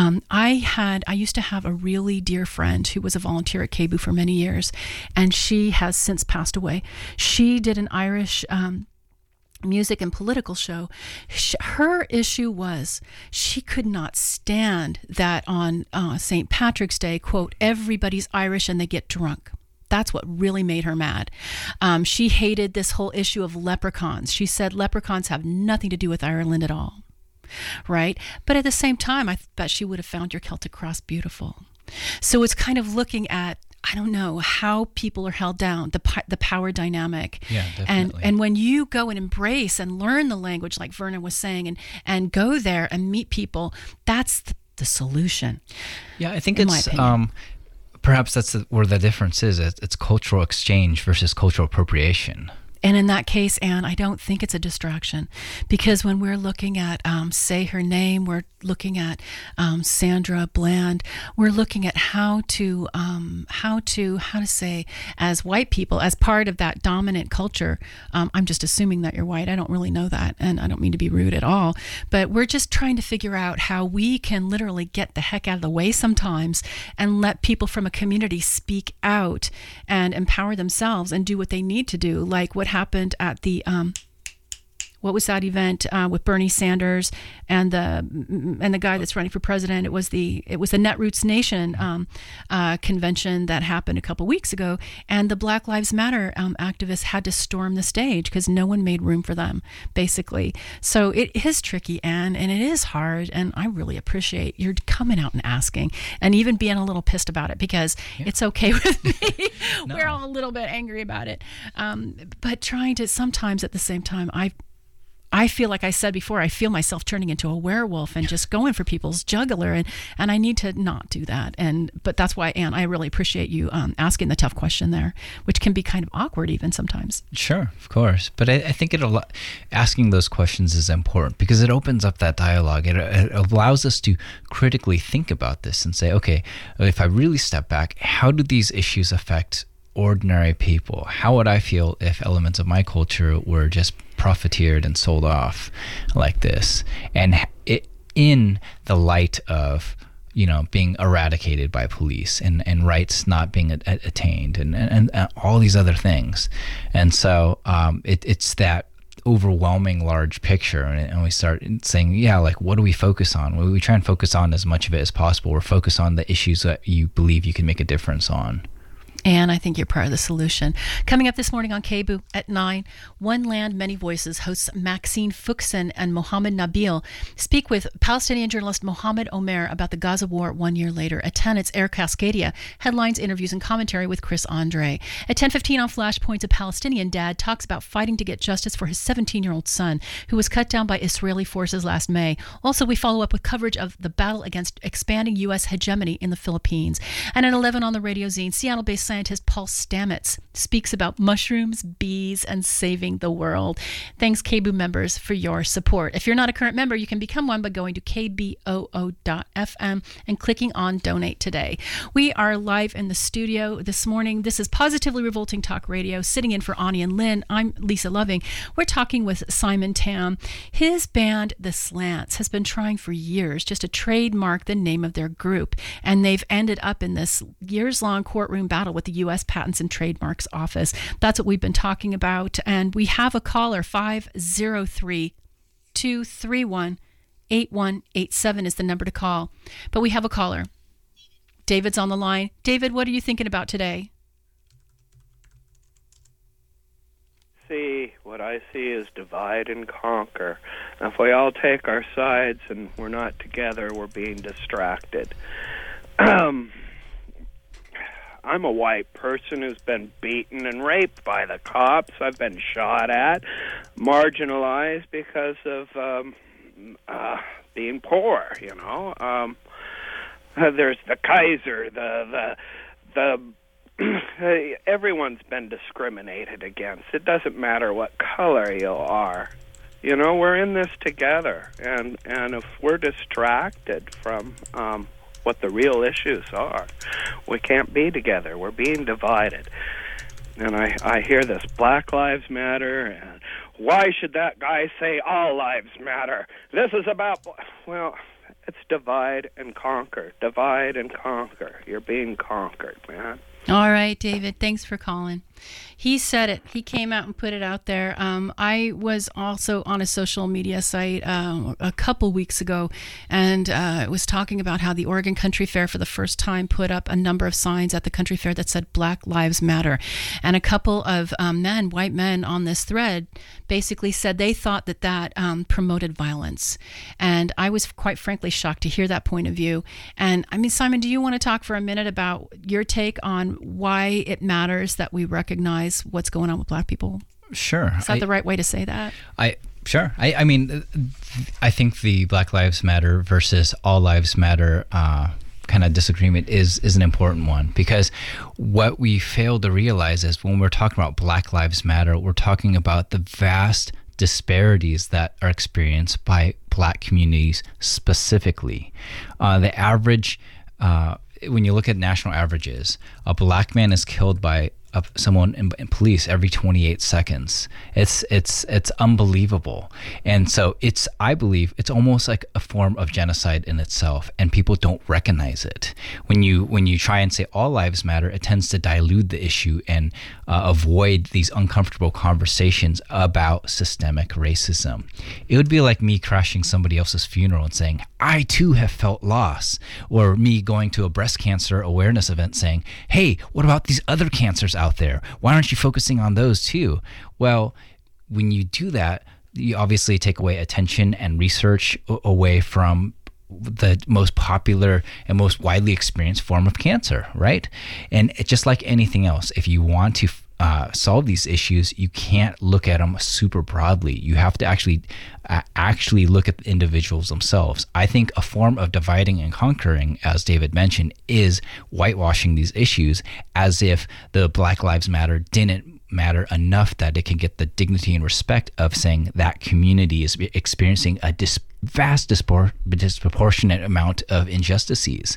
I used to have a really dear friend who was a volunteer at KBOO for many years, and she has since passed away. She did an Irish music and political show. Her issue was she could not stand that on St. Patrick's Day, quote, everybody's Irish and they get drunk. That's what really made her mad. She hated this whole issue of leprechauns. She said leprechauns have nothing to do with Ireland at all, right? But at the same time, I bet she would have found your Celtic Cross beautiful. So it's kind of looking at, I don't know, how people are held down, the power dynamic. Yeah, definitely. And when you go and embrace and learn the language, like Verna was saying, and go there and meet people, that's the solution. Yeah, I think it's perhaps that's where the difference is. It's cultural exchange versus cultural appropriation. And in that case, Anne, I don't think it's a distraction, because when we're looking at Say Her Name, we're looking at Sandra Bland, we're looking at how to say, as white people, as part of that dominant culture. I'm just assuming that you're white. I don't really know that, and I don't mean to be rude at all, but we're just trying to figure out how we can literally get the heck out of the way sometimes and let people from a community speak out and empower themselves and do what they need to do, like what happened at the what was that event with Bernie Sanders and the guy that's running for president? It was the Netroots Nation convention that happened a couple weeks ago, and the Black Lives Matter activists had to storm the stage because no one made room for them, basically. So it is tricky, Anne, and it is hard, and I really appreciate your coming out and asking, and even being a little pissed about it, because it's okay with me. No. We're all a little bit angry about it, but trying to sometimes at the same time, I feel like I said before, I feel myself turning into a werewolf and just going for people's jugular, and I need to not do that. But that's why, Anne, I really appreciate you asking the tough question there, which can be kind of awkward even sometimes. Sure, of course. But I think asking those questions is important because it opens up that dialogue. It allows us to critically think about this and say, okay, if I really step back, how do these issues affect ordinary people? How would I feel if elements of my culture were just profiteered and sold off like this? And in the light of, being eradicated by police and rights not being attained and all these other things. And so it's that overwhelming large picture, and we start saying, what do we focus on? Well, we try and focus on as much of it as possible. We're focused on the issues that you believe you can make a difference on. And I think you're part of the solution. Coming up this morning on KBOO at 9, One Land, Many Voices hosts Maxine Fuchsen and Mohammed Nabil speak with Palestinian journalist Mohammed Omer about the Gaza war 1 year later. At 10, it's Air Cascadia, headlines, interviews, and commentary with Chris Andre. At 10:15 on Flashpoints, a Palestinian dad talks about fighting to get justice for his 17-year-old son, who was cut down by Israeli forces last May. Also, we follow up with coverage of the battle against expanding U.S. hegemony in the Philippines. And at 11 on the Radio Zine, Seattle-based scientist Paul Stamets speaks about mushrooms, bees, and saving the world. Thanks, KBOO members, for your support. If you're not a current member, you can become one by going to kboo.fm and clicking on Donate Today. We are live in the studio this morning. This is Positively Revolting Talk Radio. Sitting in for Ani and Lynn, I'm Lisa Loving. We're talking with Simon Tam. His band, The Slants, has been trying for years just to trademark the name of their group, and they've ended up in this years-long courtroom battle with the U.S. Patents and Trademarks Office. That's what we've been talking about. And we have a caller, 503-231-8187 is the number to call. But we have a caller. David's on the line. David, what are you thinking about today? What I see is divide and conquer. If we all take our sides and we're not together, we're being distracted. I'm a white person who's been beaten and raped by the cops. I've been shot at, marginalized because of being poor, there's the Kaiser, the everyone's been discriminated against. It doesn't matter what color you are. We're in this together. And if we're distracted from what the real issues are, we can't be together. We're being divided. And I hear this Black Lives Matter, and why should that guy say all lives matter? This is about, it's divide and conquer. Divide and conquer. You're being conquered, man. All right, David, thanks for calling. He said it. He came out and put it out there. I was also on a social media site a couple weeks ago, and was talking about how the Oregon Country Fair for the first time put up a number of signs at the Country Fair that said Black Lives Matter. And a couple of white men on this thread basically said they thought that promoted violence. And I was quite frankly shocked to hear that point of view. And I mean, Simon, do you want to talk for a minute about your take on why it matters that we recognize what's going on with Black people? Sure. Is that the right way to say that? Sure. I mean, I think the Black Lives Matter versus All Lives Matter kind of disagreement is an important one, because what we fail to realize is when we're talking about Black Lives Matter, we're talking about the vast disparities that are experienced by Black communities specifically. The average, when you look at national averages, a Black man is killed by someone in police every 28 seconds. It's unbelievable. And so I believe it's almost like a form of genocide in itself, and people don't recognize it. When you try and say all lives matter, it tends to dilute the issue and avoid these uncomfortable conversations about systemic racism. It would be like me crashing somebody else's funeral and saying, I too have felt loss, or me going to a breast cancer awareness event saying, hey, what about these other cancers out there? Why aren't you focusing on those too? Well, when you do that, you obviously take away attention and research away from the most popular and most widely experienced form of cancer, right? And it's just like anything else, if you want to solve these issues, you can't look at them super broadly. You have to actually look at the individuals themselves. I think a form of dividing and conquering, as David mentioned, is whitewashing these issues as if the Black Lives Matter didn't matter enough that it can get the dignity and respect of saying that community is experiencing a vast disproportionate amount of injustices.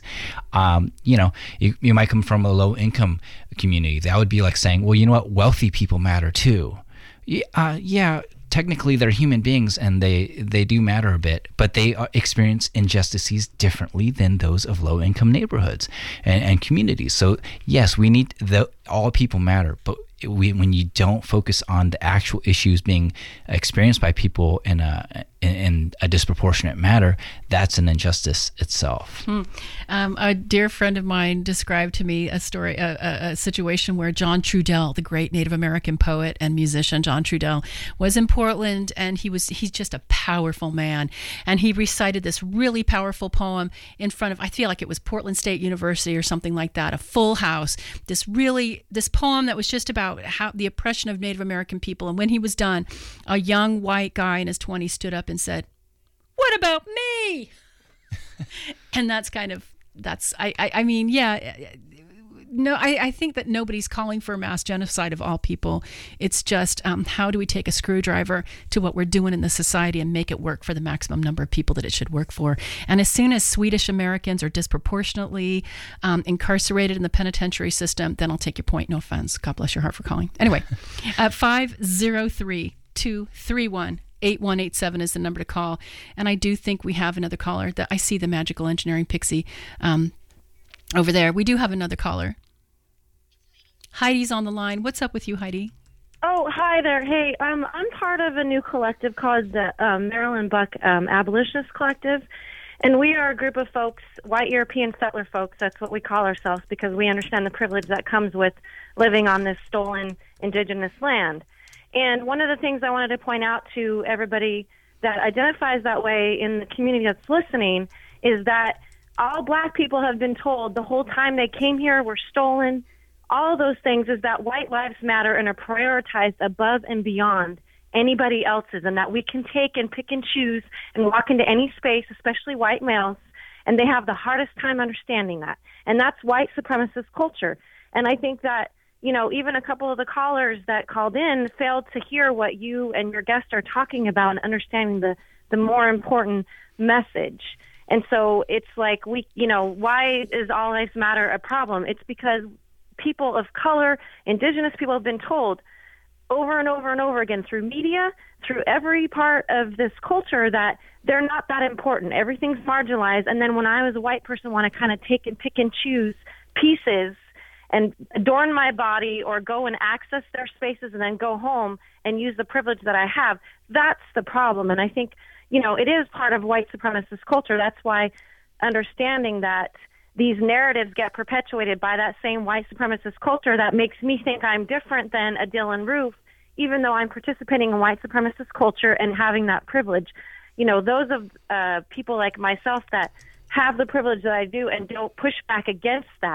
You might come from a low income community. That would be like saying, well, you know what, wealthy people matter too. Yeah, technically they're human beings and they do matter a bit, but they experience injustices differently than those of low income neighborhoods and communities. So yes, we need all people matter, but when you don't focus on the actual issues being experienced by people in a disproportionate manner, that's an injustice itself. A dear friend of mine described to me a story, a situation where John Trudell, the great Native American poet and musician John Trudell, was in Portland, and he's just a powerful man, and he recited this really powerful poem in front of, I feel like it was Portland State University or something like that, a full house. This poem that was just about how the oppression of Native American people. And when he was done, a young white guy in his 20s stood up and said, "What about me?" And I think that nobody's calling for a mass genocide of all people. It's just how do we take a screwdriver to what we're doing in the society and make it work for the maximum number of people that it should work for. And as soon as Swedish Americans are disproportionately incarcerated in the penitentiary system, then I'll take your point. No offense. God bless your heart for calling. Anyway, 503-231-8187 is the number to call. And I do think we have another caller. I see the magical engineering pixie over there. We do have another caller. Heidi's on the line. What's up with you, Heidi? Oh, hi there. Hey, I'm part of a new collective called the Marilyn Buck Abolitionist Collective, and we are a group of folks, white European settler folks. That's what we call ourselves because we understand the privilege that comes with living on this stolen indigenous land. And one of the things I wanted to point out to everybody that identifies that way in the community that's listening is that all black people have been told the whole time they came here were stolen. All of those things is that white lives matter and are prioritized above and beyond anybody else's, and that we can take and pick and choose and walk into any space, especially white males, and they have the hardest time understanding that. And that's white supremacist culture. And I think that, even a couple of the callers that called in failed to hear what you and your guests are talking about and understanding the more important message. And so it's like why is all lives matter a problem? It's because people of color, indigenous people have been told over and over and over again through media, through every part of this culture that they're not that important. Everything's marginalized. And then when I was a white person want to kind of take and pick and choose pieces and adorn my body or go and access their spaces and then go home and use the privilege that I have, that's the problem. And I think, it is part of white supremacist culture. That's why understanding that these narratives get perpetuated by that same white supremacist culture that makes me think I'm different than a Dylan Roof, even though I'm participating in white supremacist culture and having that privilege. Those of people like myself that have the privilege that I do and don't push back against that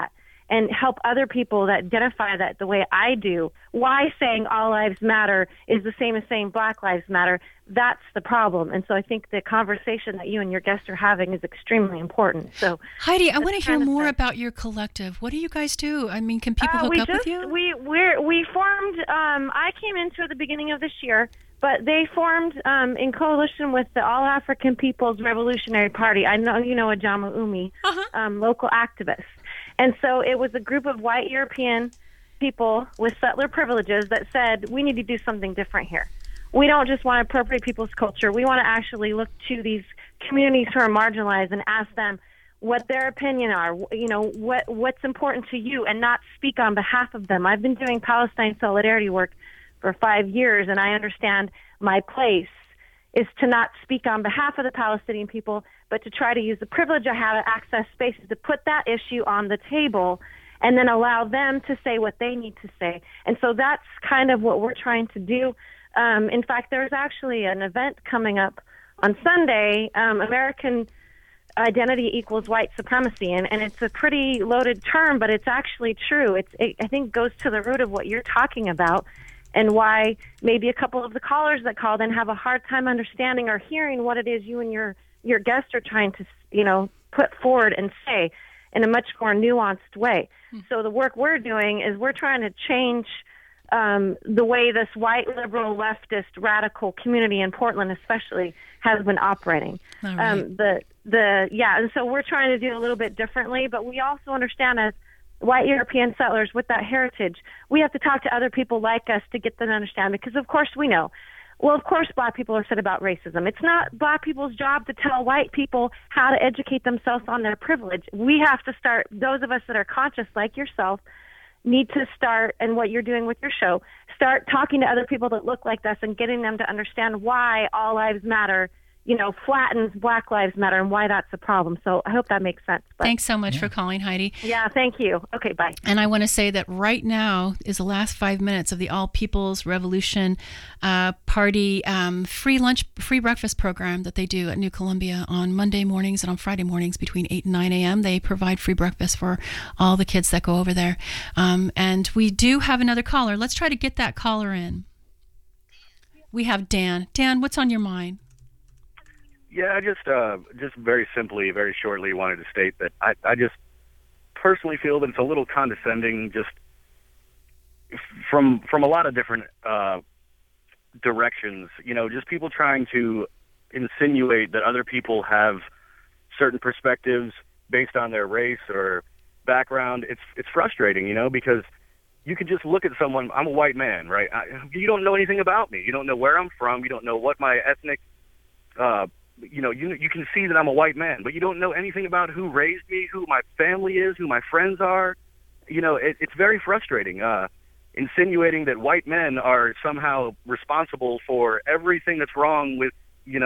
and help other people that identify that the way I do. Why saying all lives matter is the same as saying Black Lives Matter. That's the problem. And so I think the conversation that you and your guests are having is extremely important. So Heidi, I want to hear more about your collective. What do you guys do? I mean, can people hook up with you? We formed, I came into at the beginning of this year, but they formed in coalition with the All African People's Revolutionary Party. I know you know Ajama Umi, local activists. And so it was a group of white European people with settler privileges that said, we need to do something different here. We don't just want to appropriate people's culture. We want to actually look to these communities who are marginalized and ask them what their opinion are, what's important to you, and not speak on behalf of them. I've been doing Palestine solidarity work for 5 years, and I understand my place is to not speak on behalf of the Palestinian people, but to try to use the privilege I have to access spaces to put that issue on the table and then allow them to say what they need to say. And so that's kind of what we're trying to do. In fact, there's actually an event coming up on Sunday, American Identity Equals White Supremacy, and it's a pretty loaded term, but it's actually true. It I think goes to the root of what you're talking about, and why maybe a couple of the callers that called in have a hard time understanding or hearing what it is you and your guests are trying to, put forward and say in a much more nuanced way. So the work we're doing is we're trying to change the way this white, liberal, leftist, radical community in Portland especially has been operating. All right. And so we're trying to do it a little bit differently, but we also understand as white European settlers with that heritage, we have to talk to other people like us to get them to understand, because of course we know. Well, of course Black people are upset about racism. It's not Black people's job to tell white people how to educate themselves on their privilege. We have to start, those of us that are conscious like yourself, need to start, and what you're doing with your show, start talking to other people that look like us and getting them to understand why all lives matter, flattens Black Lives Matter and why that's a problem. So I hope that makes sense. But thanks so much for calling, Heidi. Yeah, thank you. Okay, bye. And I want to say that right now is the last 5 minutes of the All People's Revolution Party free breakfast program that they do at New Columbia on Monday mornings and on Friday mornings between 8 and 9 a.m. They provide free breakfast for all the kids that go over there. And we do have another caller. Let's try to get that caller in. We have Dan. Dan, what's on your mind? Yeah, I just very simply, very shortly wanted to state that I just personally feel that it's a little condescending, just from a lot of different directions. Just people trying to insinuate that other people have certain perspectives based on their race or background. It's frustrating, because you can just look at someone. I'm a white man, right? You don't know anything about me. You don't know where I'm from. You don't know what my ethnic you can see that I'm a white man, but you don't know anything about who raised me, who my family is, who my friends are. It's very frustrating. Insinuating that white men are somehow responsible for everything that's wrong with,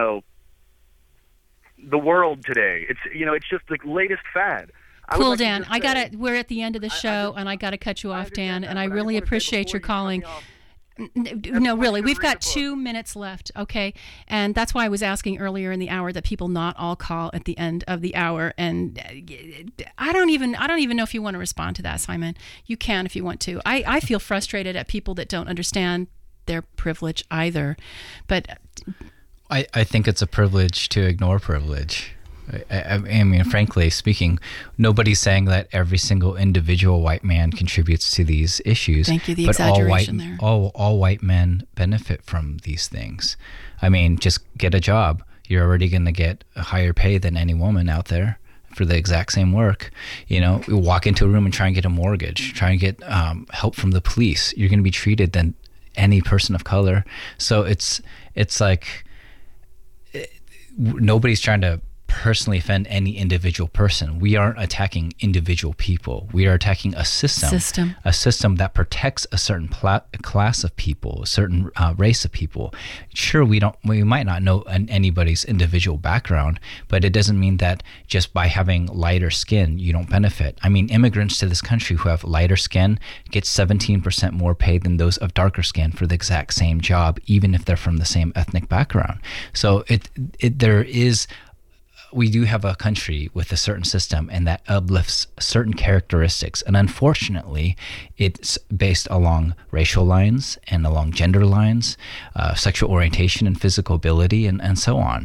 the world today. It's just the latest fad. Cool, Dan. We're at the end of the show, and I got to cut you off, Dan, and I really appreciate your calling. No, really, we've got 2 minutes left, okay? And that's why I was asking earlier in the hour that people not all call at the end of the hour. And I don't even know if you want to respond to that, Simon. You can if you want to. I feel frustrated at people that don't understand their privilege either. But I think it's a privilege to ignore privilege. I mean, frankly speaking, nobody's saying that every single individual white man contributes to these issues. Thank you. The exaggeration there. All white men benefit from these things. I mean, just get a job. You're already going to get a higher pay than any woman out there for the exact same work. Walk into a room and try and get a mortgage, try and get help from the police. You're going to be treated than any person of color. So it's like nobody's trying to personally offend any individual person. We aren't attacking individual people. We are attacking a system that protects a certain class of people, a certain race of people. Sure, we might not know anybody's individual background, but it doesn't mean that just by having lighter skin, you don't benefit. I mean, immigrants to this country who have lighter skin get 17% more pay than those of darker skin for the exact same job, even if they're from the same ethnic background. So there is we do have a country with a certain system, and that uplifts certain characteristics. And unfortunately, it's based along racial lines and along gender lines, sexual orientation and physical ability, and so on.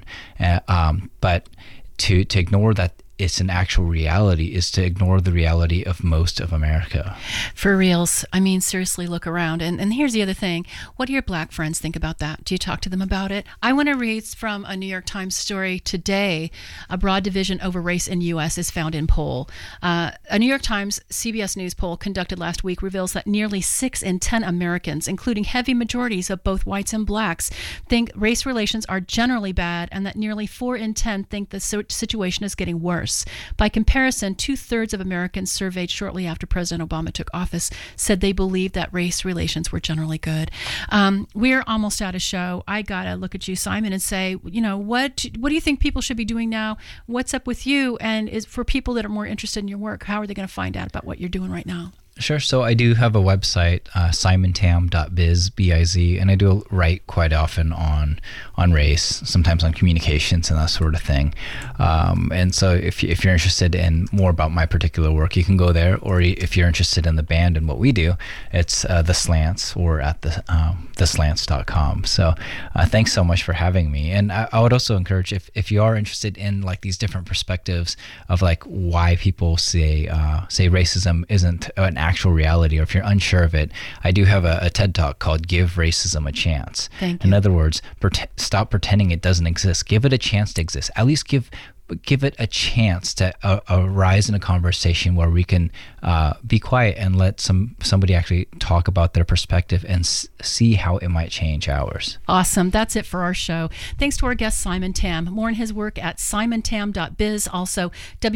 But to ignore that it's an actual reality is to ignore the reality of most of America. For reals. I mean, seriously, look around. And here's the other thing. What do your black friends think about that? Do you talk to them about it? I want to read from a New York Times story today. A broad division over race in U.S. is found in poll. A New York Times CBS News poll conducted last week reveals that nearly 6 in 10 Americans, including heavy majorities of both whites and blacks, think race relations are generally bad, and that nearly 4 in 10 think the situation is getting worse. By comparison, 2/3 of Americans surveyed shortly after President Obama took office said they believed that race relations were generally good. We're almost out of show. I gotta look at you, Simon, and say, what do you think people should be doing now? What's up with you? And is for people that are more interested in your work, how are they going to find out about what you're doing right now? Sure. So I do have a website, simontam.biz, B-I-Z, and I do write quite often on race, sometimes on communications and that sort of thing. And so if you're interested in more about my particular work, you can go there. Or if you're interested in the band and what we do, it's The Slants, or at theslants.com. So thanks so much for having me. And I would also encourage, if you are interested in like these different perspectives of like why people say racism isn't an actual reality, or if you're unsure of it, I do have a TED Talk called Give Racism a Chance. Thank you. In other words, stop pretending it doesn't exist. Give it a chance to exist. At least give it a chance to arise in a conversation where we can be quiet and let somebody actually talk about their perspective and see how it might change ours. Awesome. That's it for our show. Thanks to our guest, Simon Tam. More on his work at simontam.biz, also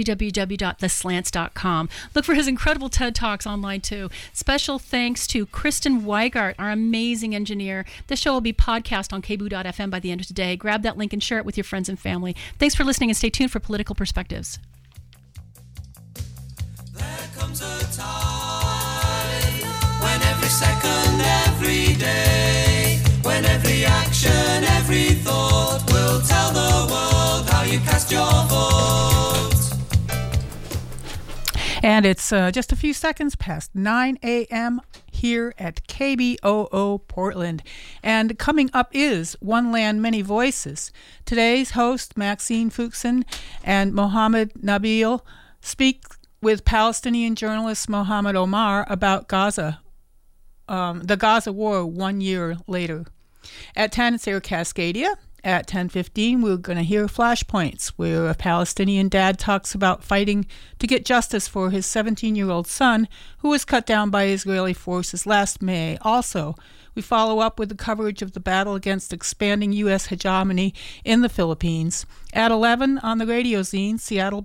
www.theslants.com. Look for his incredible TED Talks online, too. Special thanks to Kristen Weigart, our amazing engineer. This show will be podcast on kboo.fm by the end of today. Grab that link and share it with your friends and family. Thanks for listening, and stay tuned for Political Perspectives. There comes a time when every second, every day, when every action, every thought will tell the world how you cast your vote. And it's just a few seconds past 9 a.m. here at KBOO Portland. And coming up is One Land, Many Voices. Today's host, Maxine Fuchsen and Mohammed Nabil, speak with Palestinian journalist Mohammed Omar about Gaza, the Gaza war 1 year later. At 10, it's Air Cascadia. At 10:15, we're going to hear Flashpoints, where a Palestinian dad talks about fighting to get justice for his 17-year-old son, who was cut down by Israeli forces last May. Also, we follow up with the coverage of the battle against expanding U.S. hegemony in the Philippines. At 11, on the radio zine, Seattle